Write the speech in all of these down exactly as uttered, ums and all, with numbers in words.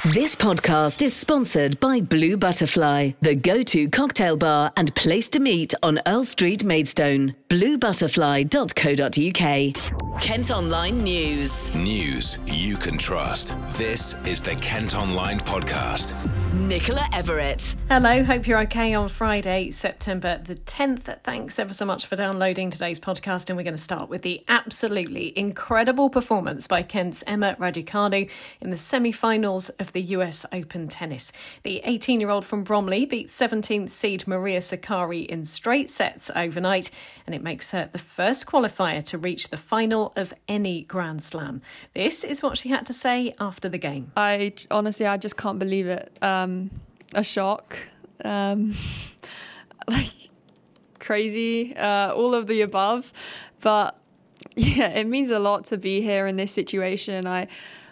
This podcast is sponsored by Blue Butterfly, the go-to cocktail bar and place to meet on Earl Street, Maidstone. blue butterfly dot co dot uk. Kent Online News. News you can trust. This is the Kent Online Podcast. Nicola Everett. Hello, hope you're okay on Friday, September the tenth. Thanks ever so much for downloading today's podcast, and we're going to start with the absolutely incredible performance by Kent's Emma Raducanu in the semi-finals of the U S Open tennis. The eighteen-year-old from Bromley beat seventeenth seed Maria Sakkari in straight sets overnight, and it makes her the first qualifier to reach the final of any Grand Slam. This is what she had to say after the game. I honestly, I just can't believe it. Um, a shock, um, like crazy, uh, all of the above. But yeah, it means a lot to be here in this situation. I,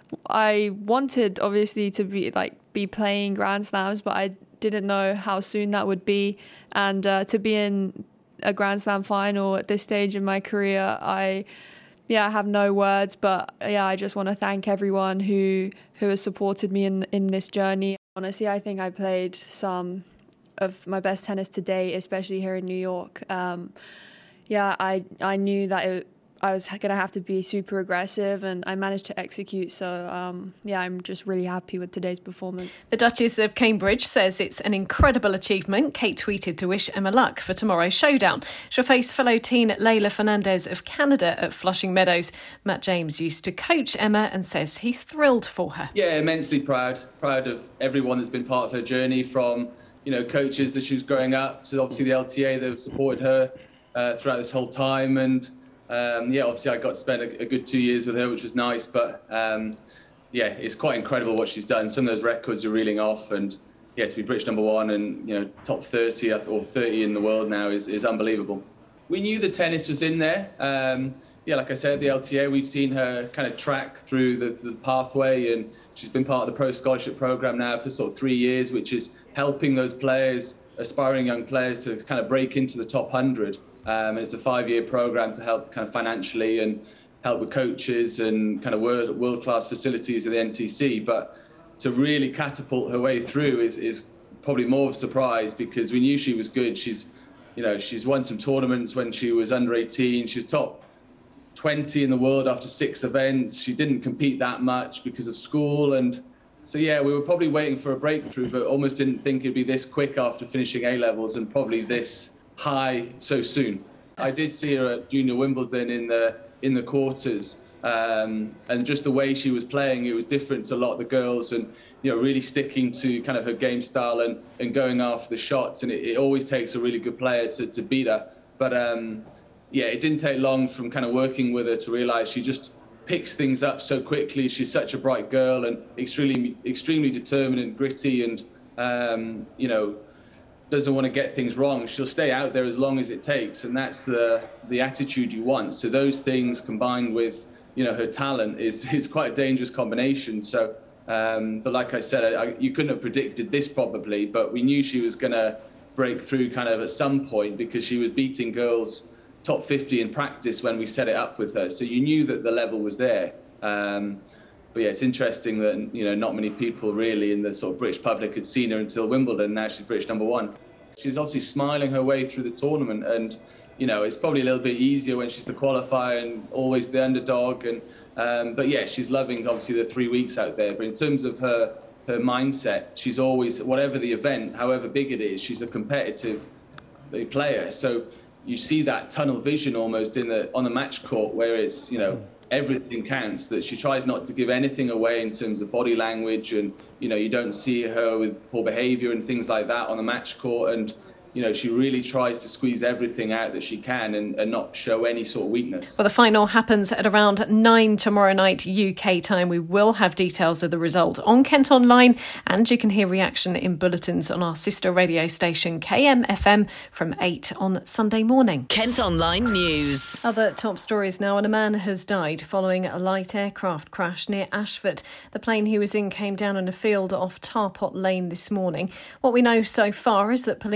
I wanted obviously to be like be playing Grand Slams, but I didn't know how soon that would be, and uh, to be in a Grand Slam final at this stage in my career, I. Yeah, I have no words, but yeah, I just want to thank everyone who who has supported me in in this journey. Honestly, I think I played some of my best tennis to date, especially here in New York. Um, yeah, I I knew that it, I was going to have to be super aggressive, and I managed to execute. So, um, yeah, I'm just really happy with today's performance. The Duchess of Cambridge says it's an incredible achievement. Kate tweeted to wish Emma luck for tomorrow's showdown. She'll face fellow teen Leylah Fernandez of Canada at Flushing Meadows. Matt James used to coach Emma and says he's thrilled for her. Yeah, immensely proud. Proud of everyone that's been part of her journey, from, you know, coaches as she was growing up to obviously the L T A that have supported her uh, throughout this whole time. And Um, yeah, obviously I got to spend a, a good two years with her, which was nice. But um, yeah, it's quite incredible what she's done. Some of those records are reeling off, and yeah, to be British number one and, you know, top thirty or thirty in the world now is, is unbelievable. We knew the tennis was in there. Um, yeah, like I said, the L T A, we've seen her kind of track through the, the pathway, and she's been part of the Pro Scholarship Program now for sort of three years, which is helping those players, aspiring young players, to kind of break into the top one hundred. Um, and it's a five-year program to help kind of financially and help with coaches and kind of world, world-class facilities at the N T C. But to really catapult her way through is, is probably more of a surprise, because we knew she was good. She's, you know, she's won some tournaments when she was under eighteen. She was top twenty in the world after six events. She didn't compete that much because of school. And so, yeah, we were probably waiting for a breakthrough, but almost didn't think it'd be this quick after finishing A-levels, and probably this high so soon. I did see her at Junior Wimbledon in the in the quarters, um, and just the way she was playing, it was different to a lot of the girls, and, you know, really sticking to kind of her game style and, and going after the shots. And it, it always takes a really good player to, to beat her. But um, yeah, it didn't take long from kind of working with her to realise she just picks things up so quickly. She's such a bright girl and extremely extremely determined and gritty, and um, you know, doesn't want to get things wrong. She'll stay out there as long as it takes, and that's the the attitude you want. So those things combined with, you know, her talent is is quite a dangerous combination. So, um, but like I said, I, I, you couldn't have predicted this probably, but we knew she was going to break through kind of at some point, because she was beating girls top fifty in practice when we set it up with her. So you knew that the level was there. Um, But yeah, it's interesting that, you know, not many people really in the sort of British public had seen her until Wimbledon. Now she's British number one. She's obviously smiling her way through the tournament, and, you know, it's probably a little bit easier when she's the qualifier and always the underdog. And um, but yeah, she's loving obviously the three weeks out there. But in terms of her her mindset, she's always, whatever the event, however big it is, she's a competitive player. So you see that tunnel vision almost in the on the match court, where it's, you know, everything counts, that she tries not to give anything away in terms of body language, and, you know, you don't see her with poor behaviour and things like that on the match court. And, you know, she really tries to squeeze everything out that she can, and, and not show any sort of weakness. Well, the final happens at around nine tomorrow night U K time. We will have details of the result on Kent Online, and you can hear reaction in bulletins on our sister radio station K M F M from eight on Sunday morning. Kent Online News. Other top stories now, and a man has died following a light aircraft crash near Ashford. The plane he was in came down in a field off Tarpot Lane this morning. What we know so far is that police were called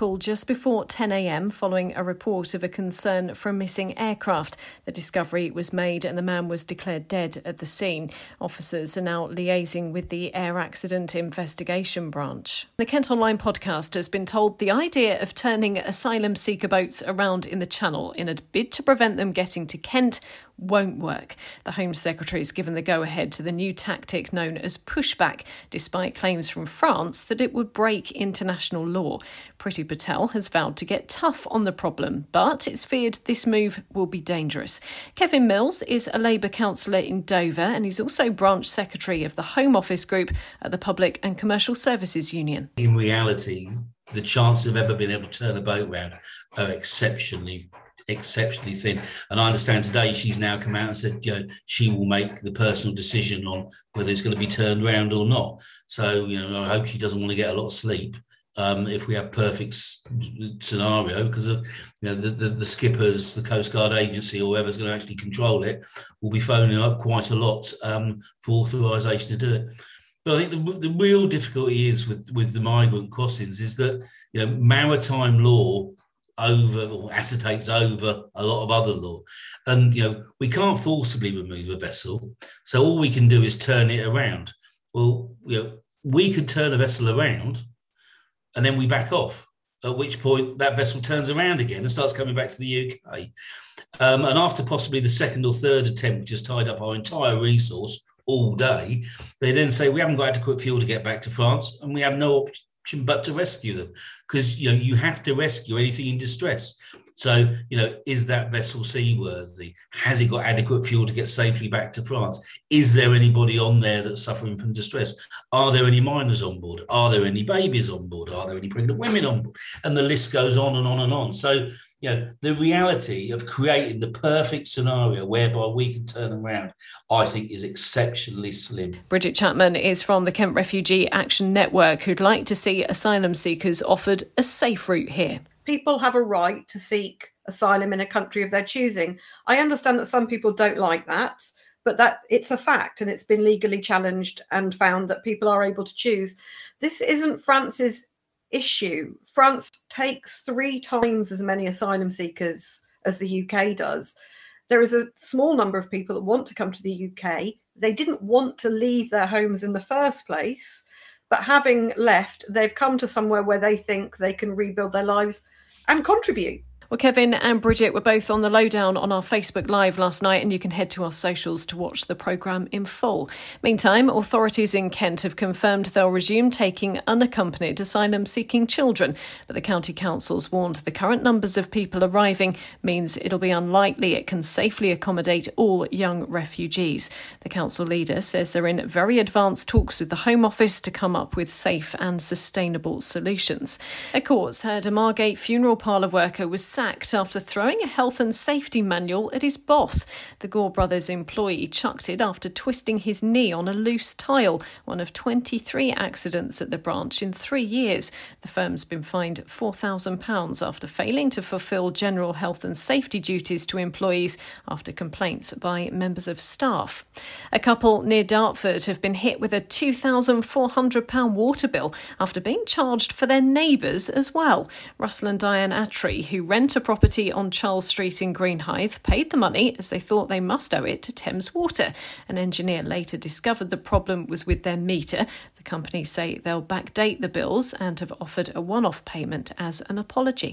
Liverpool just before ten a.m. following a report of a concern for a missing aircraft. The discovery was made and the man was declared dead at the scene. Officers are now liaising with the Air Accident Investigation Branch. The Kent Online podcast has been told the idea of turning asylum seeker boats around in the Channel in a bid to prevent them getting to Kent won't work. The Home Secretary has given the go-ahead to the new tactic known as pushback, despite claims from France that it would break international law. Priti Patel has vowed to get tough on the problem, but it's feared this move will be dangerous. Kevin Mills is a Labour councillor in Dover and he's also branch secretary of the Home Office Group at the Public and Commercial Services Union. In reality, the chances of ever being able to turn a boat round are exceptionally exceptionally thin. And I understand today she's now come out and said, you know, she will make the personal decision on whether it's going to be turned around or not. So, you know, I hope she doesn't want to get a lot of sleep um, if we have perfect scenario, because of, you know, the, the, the skippers, the Coast Guard agency, or whoever's going to actually control it, will be phoning up quite a lot um, for authorisation to do it. But I think the, the real difficulty is with, with the migrant crossings is that, you know, maritime law over or acetates over a lot of other law. And, you know, we can't forcibly remove a vessel. So all we can do is turn it around. Well, you know, we could turn a vessel around and then we back off, at which point that vessel turns around again and starts coming back to the U K. Um, and after possibly the second or third attempt, which has tied up our entire resource all day, they then say, we haven't got adequate fuel to get back to France and we have no option but to rescue them, because, you know, you have to rescue anything in distress. So, you know, is that vessel seaworthy? Has it got adequate fuel to get safely back to France? Is there anybody on there that's suffering from distress? Are there any minors on board? Are there any babies on board? Are there any pregnant women on board? And the list goes on and on and on. So, you know, the reality of creating the perfect scenario whereby we can turn around, I think, is exceptionally slim. Bridget Chapman is from the Kent Refugee Action Network, who'd like to see asylum seekers offered a safe route here. People have a right to seek asylum in a country of their choosing. I understand that some people don't like that, but that it's a fact and it's been legally challenged and found that people are able to choose. This isn't France's issue. France takes three times as many asylum seekers as the U K does. There is a small number of people that want to come to the U K. They didn't want to leave their homes in the first place, but having left, they've come to somewhere where they think they can rebuild their lives and contribute. Well, Kevin and Bridget were both on the lowdown on our Facebook Live last night, and you can head to our socials to watch the programme in full. Meantime, authorities in Kent have confirmed they'll resume taking unaccompanied asylum-seeking children, but the county council's warned the current numbers of people arriving means it'll be unlikely it can safely accommodate all young refugees. The council leader says they're in very advanced talks with the Home Office to come up with safe and sustainable solutions. A court's heard a Margate funeral parlour worker was sacked after throwing a health and safety manual at his boss. The Gore Brothers employee chucked it after twisting his knee on a loose tile, one of twenty-three accidents at the branch in three years. The firm's been fined four thousand pounds after failing to fulfil general health and safety duties to employees after complaints by members of staff. A couple near Dartford have been hit with a two thousand four hundred pounds water bill after being charged for their neighbours as well. Russell and Diane Attry, who rent a property on Charles Street in Greenhithe, paid the money as they thought they must owe it to Thames Water. An engineer later discovered the problem was with their meter. The company say they'll backdate the bills and have offered a one-off payment as an apology.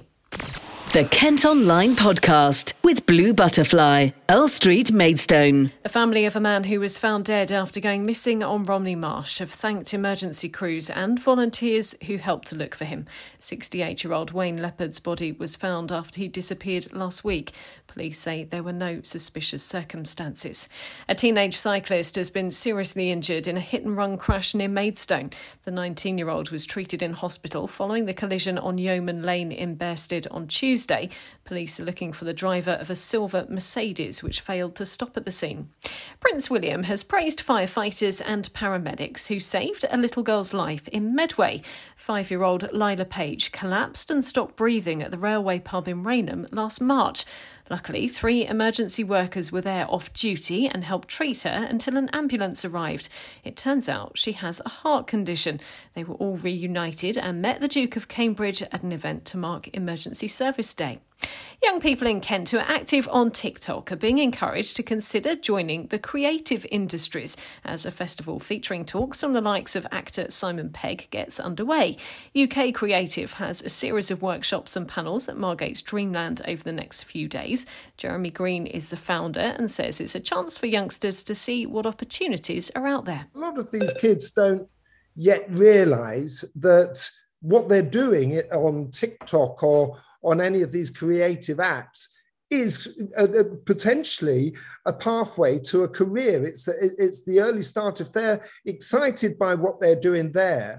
The Kent Online Podcast with Blue Butterfly, Earl Street, Maidstone. The family of a man who was found dead after going missing on Romney Marsh have thanked emergency crews and volunteers who helped to look for him. sixty-eight-year-old Wayne Leopard's body was found after he disappeared last week. Police say there were no suspicious circumstances. A teenage cyclist has been seriously injured in a hit-and-run crash near Maidstone. The nineteen-year-old was treated in hospital following the collision on Yeoman Lane in Bearsted on Tuesday. Police are looking for the driver of a silver Mercedes which failed to stop at the scene. Prince William has praised firefighters and paramedics who saved a little girl's life in Medway. Five-year-old Lila Page collapsed and stopped breathing at the railway pub in Rainham last March. Luckily, three emergency workers were there off duty and helped treat her until an ambulance arrived. It turns out she has a heart condition. They were all reunited and met the Duke of Cambridge at an event to mark Emergency Service Day. Young people in Kent who are active on TikTok are being encouraged to consider joining the creative industries as a festival featuring talks from the likes of actor Simon Pegg gets underway. U K Creative has a series of workshops and panels at Margate's Dreamland over the next few days. Jeremy Green is the founder and says it's a chance for youngsters to see what opportunities are out there. A lot of these kids don't yet realise that what they're doing on TikTok or on any of these creative apps is a, a, potentially a pathway to a career. It's the, it's the early start. If they're excited by what they're doing there,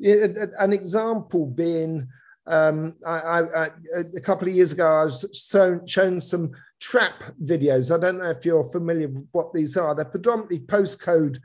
an example being, um, I, I, I, a couple of years ago, I was shown, shown some trap videos. I don't know if you're familiar with what these are. They're predominantly postcode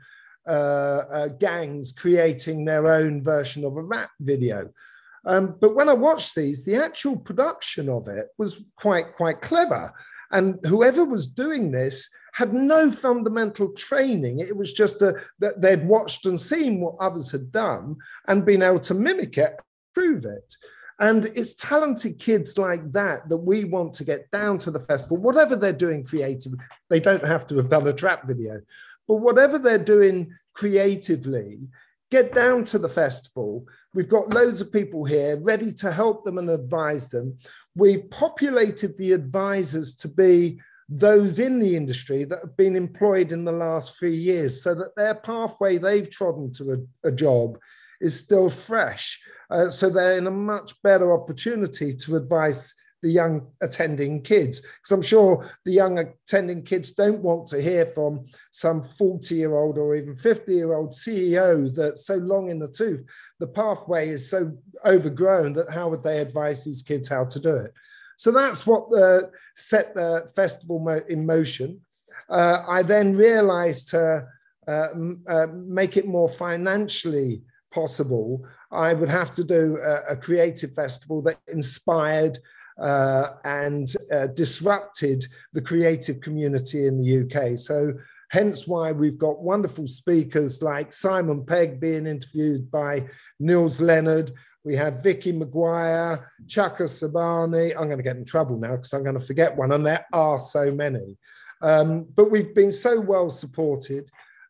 uh, uh, gangs creating their own version of a rap video. Um, but when I watched these, the actual production of it was quite, quite clever. And whoever was doing this had no fundamental training. It was just a, that they'd watched and seen what others had done and been able to mimic it, prove it. And it's talented kids like that that we want to get down to the festival, whatever they're doing creatively. They don't have to have done a trap video, but whatever they're doing creatively, get down to the festival. We've got loads of people here ready to help them and advise them. We've populated the advisors to be those in the industry that have been employed in the last three years so that their pathway they've trodden to a, a job is still fresh. Uh, so they're in a much better opportunity to advise the young attending kids, because I'm sure the young attending kids don't want to hear from some forty-year-old or even fifty-year-old C E O that's so long in the tooth. The pathway is so overgrown that how would they advise these kids how to do it? So that's what the, set the festival mo- in motion. Uh, I then realized to uh, uh, make it more financially possible, I would have to do a, a creative festival that inspired Uh, and uh, disrupted the creative community in the U K. So hence why we've got wonderful speakers like Simon Pegg being interviewed by Niels Leonard. We have Vicky Maguire, Chaka Sabani. I'm going to get in trouble now because I'm going to forget one, and there are so many. Um, but we've been so well supported.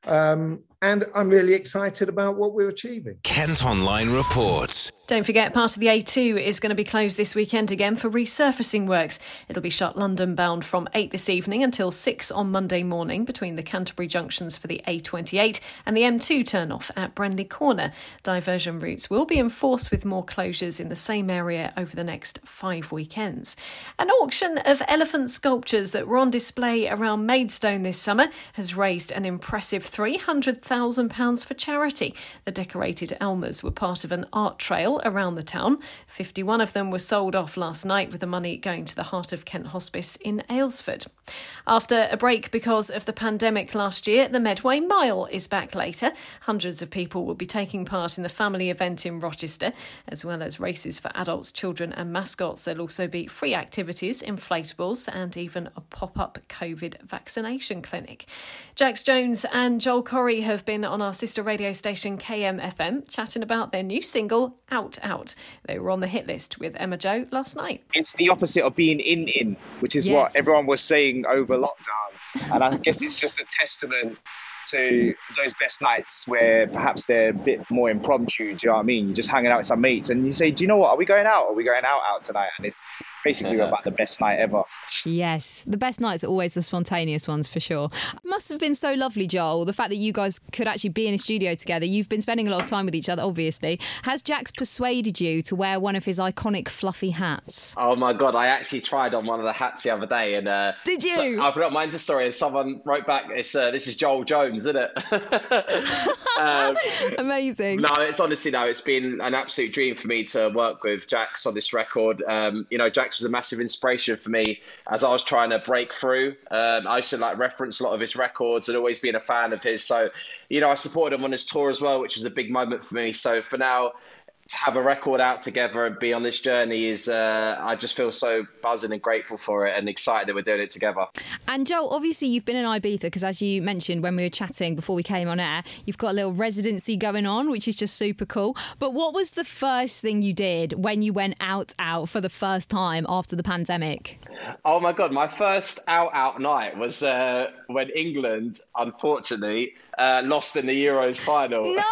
Um, and I'm really excited about what we're achieving. Kent Online reports. Don't forget, part of the A two is going to be closed this weekend again for resurfacing works. It'll be shut London bound from eight this evening until six on Monday morning between the Canterbury junctions for the A twenty-eight and the M two turn-off at Brenley Corner. Diversion routes will be enforced with more closures in the same area over the next five weekends. An auction of elephant sculptures that were on display around Maidstone this summer has raised an impressive three hundred thousand pounds for charity. The decorated Elmers were part of an art trail around the town. fifty-one of them were sold off last night, with the money going to the Heart of Kent Hospice in Aylesford. After a break because of the pandemic last year, the Medway Mile is back later. Hundreds of people will be taking part in the family event in Rochester, as well as races for adults, children and mascots. There'll also be free activities, inflatables and even a pop-up COVID vaccination clinic. Jax Jones and Joel Corry have been on our sister radio station K M F M chatting about their new single, Out Out. They were on the hit list with Emma Jo last night. It's the opposite of being in in, which is Yes. what everyone was saying over lockdown. And I guess it's just a testament to those best nights where perhaps they're a bit more impromptu. Do you know what I mean? You're just hanging out with some mates and you say, do you know what? Are we going out? Are we going out out tonight? And it's basically yeah. about the best night ever. Yes, the best nights are always the spontaneous ones for sure. It must have been so lovely, Joel, the fact that you guys could actually be in a studio together. You've been spending a lot of time with each other, obviously. Has Jax persuaded you to wear one of his iconic fluffy hats? Oh my God, I actually tried on one of the hats the other day. and uh, Did you? So I put up my Insta story and someone wrote back, "It's uh, this is Joel Jones, isn't it?" um, Amazing. No, it's honestly, no, it's been an absolute dream for me to work with Jax on this record. Um, you know, Jax was a massive inspiration for me as I was trying to break through. Um, I used to like reference a lot of his records and always been a fan of his. So, you know, I supported him on his tour as well, which was a big moment for me. So for now, to have a record out together and be on this journey is, uh, I just feel so buzzing and grateful for it and excited that we're doing it together. And Joel, obviously you've been in Ibiza because, as you mentioned when we were chatting before we came on air, you've got a little residency going on, which is just super cool. But what was the first thing you did when you went out, out for the first time after the pandemic? Oh my God, my first out, out night was uh, when England, unfortunately, uh, lost in the Euros final. No!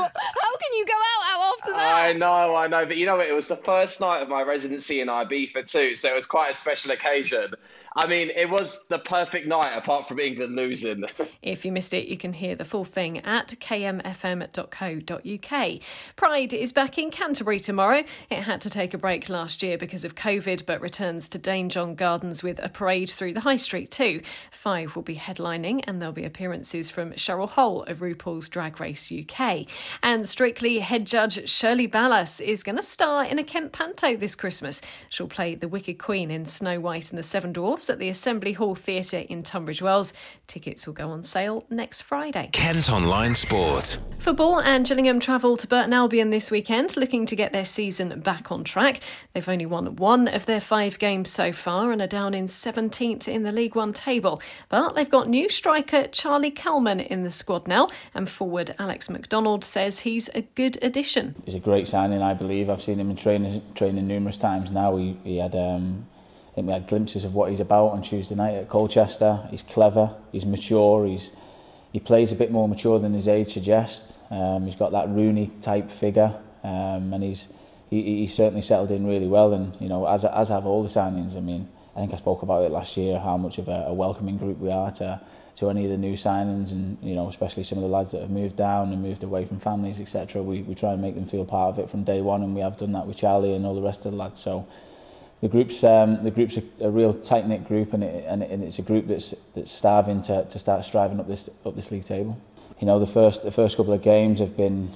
How can you go out, out after that? I know, I know. But you know what? It was the first night of my residency in Ibiza too, so it was quite a special occasion. I mean, it was the perfect night apart from England losing. If you missed it, you can hear the full thing at k m f m dot co dot u k. Pride is back in Canterbury tomorrow. It had to take a break last year because of COVID, but returns to Dane John Gardens with a parade through the High Street too. Five will be headlining, and there'll be appearances from Cheryl Hole of RuPaul's Drag Race U K. And Strictly head judge Shirley Ballas is going to star in a Kent Panto this Christmas. She'll play the Wicked Queen in Snow White and the Seven Dwarfs at the Assembly Hall Theatre in Tunbridge Wells. Tickets will go on sale next Friday. Kent Online Sport. Football, and Gillingham travel to Burton Albion this weekend, looking to get their season back on track. They've only won one of their five games so far and are down in seventeenth in the League One table. But they've got new striker Charlie Kelman in the squad now, and forward Alex McDonald says he's a good addition. He's a great signing, I believe. I've seen him in training, training numerous times now. He, he had... Um, I think we had glimpses of what he's about on Tuesday night at Colchester. He's clever, he's mature, he's he plays a bit more mature than his age suggests. Um, he's got that Rooney type figure, um, and he's he, he's certainly settled in really well. And you know, as as have all the signings. I mean, I think I spoke about it last year, how much of a, a welcoming group we are to to any of the new signings, and you know, especially some of the lads that have moved down and moved away from families, et cetera. We we try and make them feel part of it from day one, and we have done that with Charlie and all the rest of the lads. So. The group's um, the group's a, a real tight knit group, and, it, and, it, and it's a group that's that's starving to, to start striving up this up this league table. You know, the first the first couple of games have been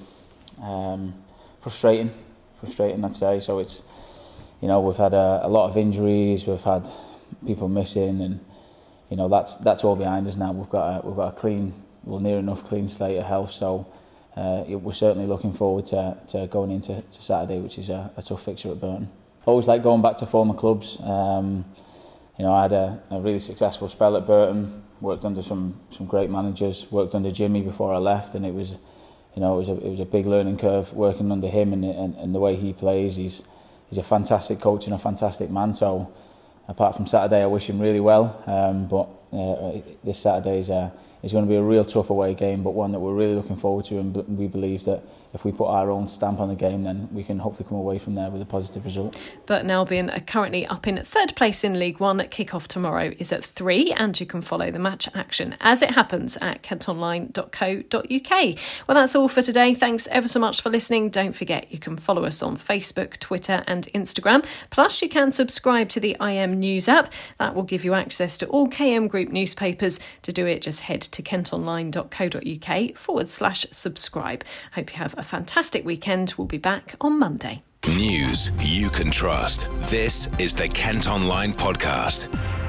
um, frustrating, frustrating I'd say. So it's, you know, we've had a, a lot of injuries, we've had people missing, and you know that's that's all behind us now. We've got a, we've got a clean, well near enough clean slate of health. So uh, we're certainly looking forward to, to going into to Saturday, which is a, a tough fixture at Burton. Always like going back to former clubs. Um, you know, I had a, a really successful spell at Burton. Worked under some some great managers. Worked under Jimmy before I left, and it was, you know, it was a it was a big learning curve working under him and and, and the way he plays. He's he's a fantastic coach and a fantastic man. So, apart from Saturday, I wish him really well. Um, but uh, this Saturday is a is going to be a real tough away game, but one that we're really looking forward to, and we believe that if we put our own stamp on the game, then we can hopefully come away from there with a positive result. Burton Albion are currently up in third place in League One. Kick-off tomorrow is at three, and you can follow the match action as it happens at kent online dot co dot u k. Well, that's all for today. Thanks ever so much for listening. Don't forget you can follow us on Facebook, Twitter and Instagram. Plus, you can subscribe to the I M News app. That will give you access to all K M Group newspapers. To do it, just head to kent online dot co dot u k forward slash subscribe. Hope you have a fantastic weekend. We'll be back on Monday. News you can trust. This is the Kent Online Podcast.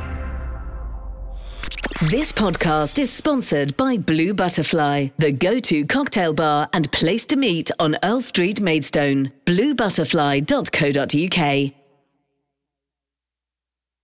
This podcast is sponsored by Blue Butterfly, the go-to cocktail bar and place to meet on Earl Street, Maidstone. blue butterfly dot co dot u k.